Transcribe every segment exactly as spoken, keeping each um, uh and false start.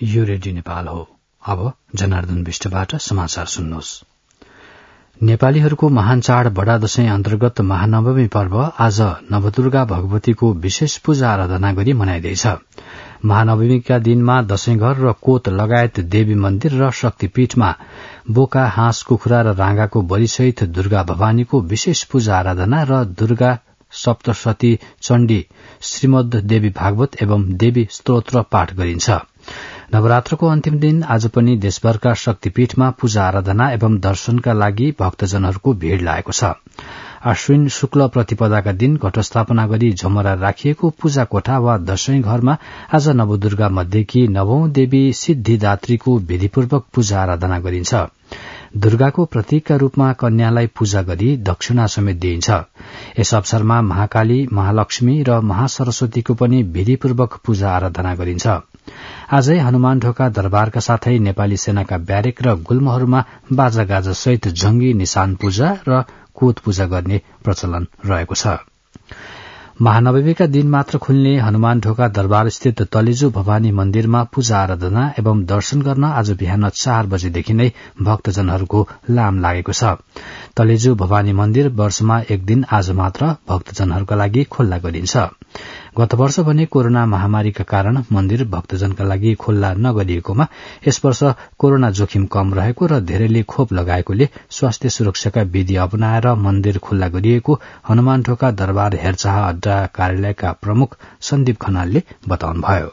यो रेडियो नेपाल हो। अब जनार्दन विष्टबाट समाचार सुन्नुहोस्। नेपालीहरूको महान चाड बडा दशैं अन्तर्गत महानवमी पर्व आज नवदुर्गा भगवतीको विशेष पूजा आराधना गरी मनाइँदैछ। महानवमीका दिनमा दशैंघर र कोत लगायत देवी मन्दिर र शक्तिपीठमा बोका, हाँस, कुखुरा र राँगाको बलिसहित दुर्गा भवानीको विशेष पूजा आराधना र दुर्गा सप्तशती, चण्डी, श्रीमद् देवी भागवत एवं देवी स्तोत्र पाठ गरिन्छ। नवरात्रको अन्तिम दिन आज पनि देशभरका शक्तिपीठमा पूजा आराधना एवं दर्शनका लागि भक्तजनहरूको भीड़ लागेको छ। अश्विन शुक्ल प्रतिपदाका दिन घटस्थापना गरी झमरा राखिएको पूजा कोठा वा दशैं घरमा आज नवदुर्गा मध्येकी नवौं देवी सिद्धिदात्रीको विधिपूर्वक पूजा आराधना गरिन्छ। दुर्गाको प्रतीकका रूपमा कन्यालाई पूजा गरी दक्षिणा समेत दिइन्छ। यस अवसरमा महाकाली, महालक्ष्मी र महासरस्वतीको पनि विधिपूर्वक पूजा आराधना गरिन्छ। आजै हनुमान ढोका दरबारका साथै नेपाली सेनाका ब्यारेक र गुल्महरूमा बाजागाजा सहित जंगी निशान पूजा र कोत पूजा गर्ने प्रचलन रहेको छ। महानवमीका दिन मात्र खुल्ने हनुमान ढोका दरबार स्थित तलेजु भवानी मन्दिरमा पूजा आराधना एवं दर्शन गर्न आज बिहान चार बजेदेखि नै भक्तजनहरूको लाम लागेको छ। तलेजु भवानी मन्दिर वर्षमा एक दिन आज मात्र भक्तजनहरूका लागि खुल्ला गरिन्छ। गत वर्ष भने कोरोना महामारीका कारण मन्दिर भक्तजनका लागि खुल्ला नगरिएकोमा यस वर्ष कोरोना जोखिम कम रहेको र धेरैले खोप लगाएकोले स्वास्थ्य सुरक्षाका विधि अपनाएर मन्दिर खुल्ला गरिएको हनुमान ढोका दरबार हेरचाह अड्डा कार्यालयका प्रमुख सन्दीप खनालले बताउनुभयो।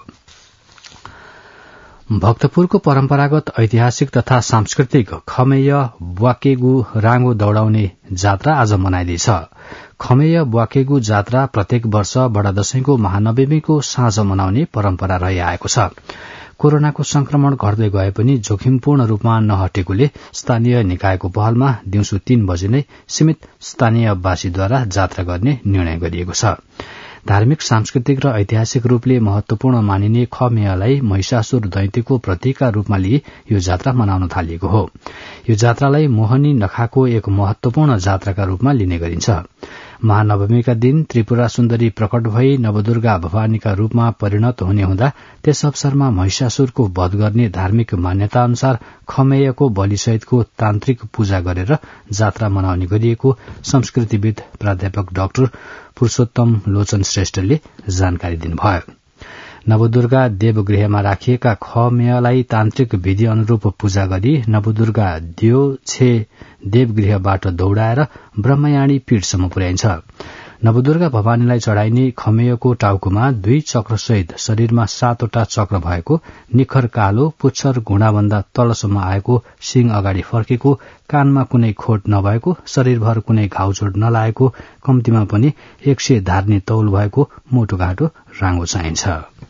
भक्तपुरको परम्परागत ऐतिहासिक तथा सांस्कृतिक खमेय ब्वाकेगु राँगो दौड़ाउने जात्रा आज मनाइँदैछ। खमेय ब्वाकेगु जात्रा प्रत्येक वर्ष बडा दशैंको महानवमीको साँझ मनाउने परम्परा रहिआएको छ। कोरोनाको संक्रमण घट्दै गए पनि जोखिमपूर्ण रूपमा नहटेकोले स्थानीय निकायको पहलमा दिउँसो तीन बजे नै सीमित स्थानीयवासीद्वारा जात्रा गर्ने निर्णय गरिएको छ। धार्मिक, सांस्कृतिक र ऐतिहासिक रूपले महत्वपूर्ण मानिने खमेयलाई महिषासुर दैत्यको प्रतीकका रूपमा लिए यो जात्रा मनाउन थालिएको हो। यो जात्रालाई मोहनी नखाको एक महत्वपूर्ण जात्राका रूपमा लिने गरिन्छ। महानवमीका दिन त्रिपुरा सुन्दरी प्रकट भई नवदुर्गा भवानीका रूपमा परिणत हुने हुँदा त्यस अवसरमा महिषासुरको वध गर्ने धार्मिक मान्यता अनुसार खमेयको बलिसहितको तान्त्रिक पूजा गरेर जात्रा मनाउने गरिएको संस्कृतिविद प्राध्यापक डाक्टर पुरूषोत्तम लोचन श्रेष्ठले जानकारी दिनुभयो। नवदुर्गा देवगृहमा राखिएका खमेयलाई तान्त्रिक विधि अनुरूप पूजा गरी नवदुर्गा दियो छे देवगृहबाट दौड़ाएर ब्रह्मयाणी पीठसम्म पुर्याइन्छ। नवदुर्गा भवानीलाई चढ़ाइने खमेयको टाउकोमा दुई चक्रसहित शरीरमा सातवटा चक्र भएको, निखर कालो, पुच्छर घुँडाभन्दा तलसम्म आएको, सिंह अगाडि फर्केको, कानमा कुनै खोट नभएको, शरीरभर कुनै घाउचोट नलागेको, कम्तीमा पनि एक सय धार्ने तौल भएको मोटो घाटो राँगो चाहिन्छ।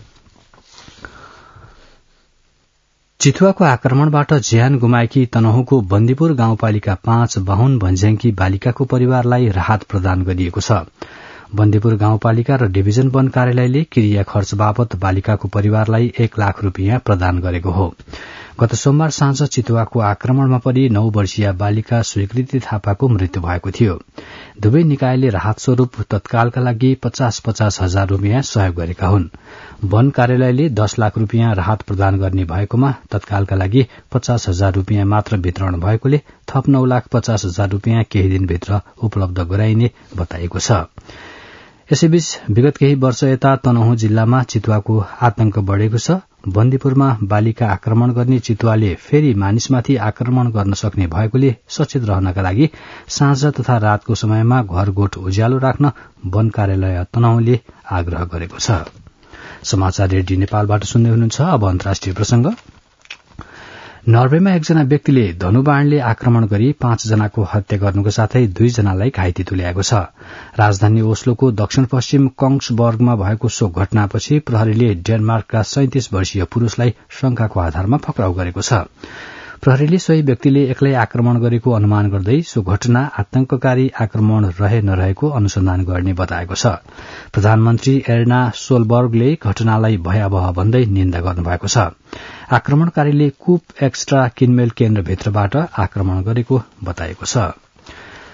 चितुवाको आक्रमणबाट ज्यान गुमाएकी तनहुँको बन्दीपुर गाउँपालिका पाँच बाहुन भन्ज्याङकी बालिकाको परिवारलाई राहत प्रदान गरिएको छ। बन्दीपुर गाउँपालिका र डिभिजन वन कार्यालयले क्रिया खर्च बापत बालिकाको परिवारलाई एक लाख रूपियाँ प्रदान गरेको हो। गत सोमबार साँझ चितुवाको आक्रमणमा परि नौ वर्षीय बालिका स्वीकृति थापाको मृत्यु भएको थियो। दुवै निकायले राहत स्वरूप तत्कालका लागि पचास पचास हजार रूपियाँ सहयोग गरेका हुन्। वन कार्यालयले दस लाख रूपियाँ राहत प्रदान गर्ने भएकोमा तत्कालका लागि पचास हजार रूपियाँ मात्र वितरण भएकोले थप नौ लाख पचास हजार रूपियाँ केही दिनभित्र उपलब्ध गराइने बताइएको छ। यसैबीच विगत केही वर्ष यता तनहुँ जिल्लामा चितुवाको आतंक बढ़ेको छ। बन्दीपुरमा बालिका आक्रमण गर्ने चितुवाले फेरि मानिसमाथि आक्रमण गर्न सक्ने भएकोले सचेत रहनका लागि साँझ तथा रातको समयमा घर गोठ उज्यालो राख्न वन कार्यालय तनहुँले आग्रह गरेको छ। समाचार रेडियो नेपालबाट सुन्दै हुनुहुन्छ। अब अन्तर्राष्ट्रिय प्रसंग। नर्वेमा एकजना व्यक्तिले धनुबाणले आक्रमण गरी पाँच जनाको हत्या गर्नुको साथै दुई जनालाई घाइते तुल्याएको छ। राजधानी ओस्लोको दक्षिण पश्चिम कंग्सबर्गमा भएको सो घटनापछि प्रहरीले डेनमार्कका सैंतिस वर्षीय पुरूषलाई शंकाको आधारमा पक्राउ गरेको छ। प्रहरीले सोही व्यक्तिले एक्लै आक्रमण गरेको अनुमान गर्दै सो घटना आतंककारी आक्रमण रहे नरहेको अनुसन्धान गर्ने बताएको छ। प्रधानमन्त्री एर्ना सोलबर्गले घटनालाई भयावह भन्दै निन्दा गर्नुभएको छ। आक्रमणकारीले कूप एक्स्ट्रा किनमेल केन्द्रभित्रबाट आक्रमण गरेको बताएको छ।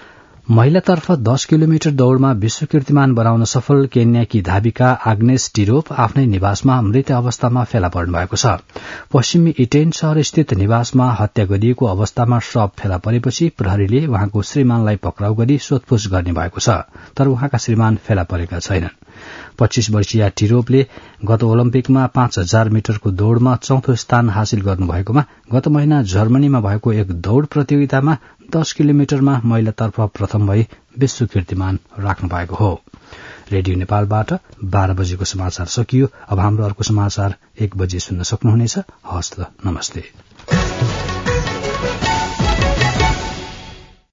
महिलातर्फ दस किलोमिटर दौड़मा विश्व कीर्तिमान बनाउन सफल केन्याकी धाविका आग्नेस टिरोप आफ्नै निवासमा मृत अवस्थामा फेला पर्नु भएको छ। पश्चिमी इटेन शहर स्थित निवासमा हत्या गरिएको अवस्थामा शव फेला परेपछि प्रहरीले उहाँको श्रीमानलाई पक्राउ गरी सोधपूछ गर्ने भएको छ, तर उहाँका श्रीमान फेला परेका छैनन्। पच्चीस वर्षीय टिरोपले गत ओलम्पिकमा पाँच हजार मिटरको दौड़मा चौथो स्थान हासिल गर्नुभएकोमा गत महिना जर्मनीमा भएको एक दौड़ प्रतियोगितामा दस किलोमिटरमा महिलातर्फ प्रथम भई विश्व कीर्तिमान राख्नु भएको हो। रेडियो नेपालबाट बाह्र बजेको समाचार सकियो। अब हाम्रो अर्को समाचार एक बजे सुन्न सक्नुहुनेछ। हस्त नमस्ते।